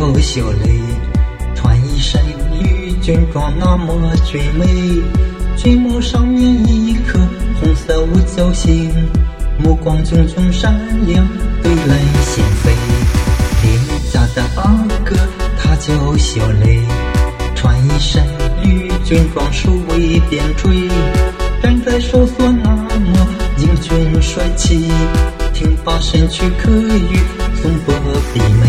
秀泪，穿一身绿军装那么俊美，军帽上面一颗红色五角星，目光炯炯闪亮，对人心扉。邻家的阿哥他叫小雷，穿一身绿军装，手为边锥，站在哨所那么英俊帅气，挺拔身躯可与松柏媲美。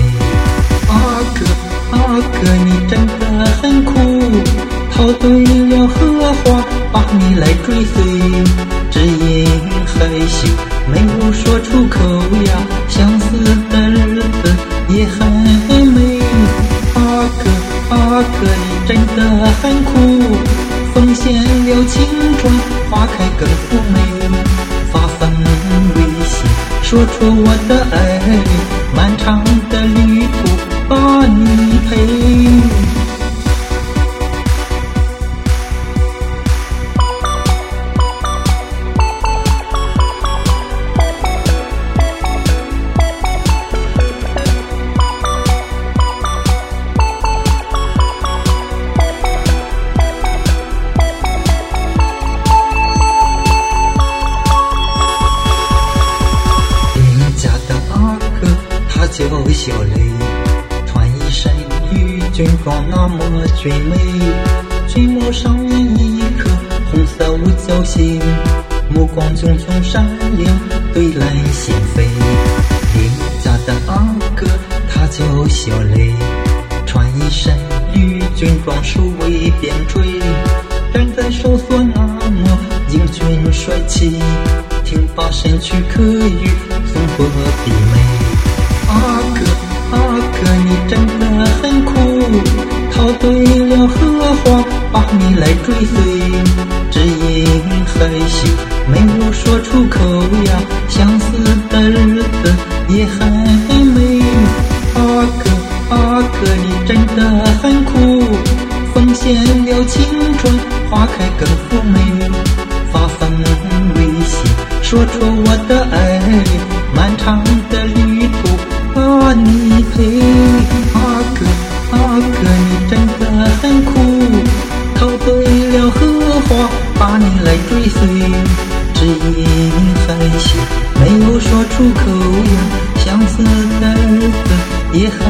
阿哥你真的很酷，套对了荷花把你来追随，只因害羞没有说出口呀，相思的日子也很美。阿哥你真的很酷，奉献了青春，花开更妩媚，发疯微笑说出我的爱，漫长的旅途把你陪。叫小雷，穿一身绿军装那么俊美，军帽上面一颗红色五角星，目光炯炯闪亮，对人心扉。邻家的阿哥他叫小雷，穿一身绿军装，手为边锥，站在哨所那么英俊帅气，挺拔身躯可与松柏媲美。阿哥你真的很酷，套对了荷花把你来追随，只因害羞没有说出口呀，相思的日子也很美。阿哥你真的很酷，奉献了青春，花开更妩美，发疯微笑说出我的爱，漫长的旅途把你陪。阿哥你真的很酷，套对了荷花把你来追随，只因害羞没有说出口呀，相思的日子也很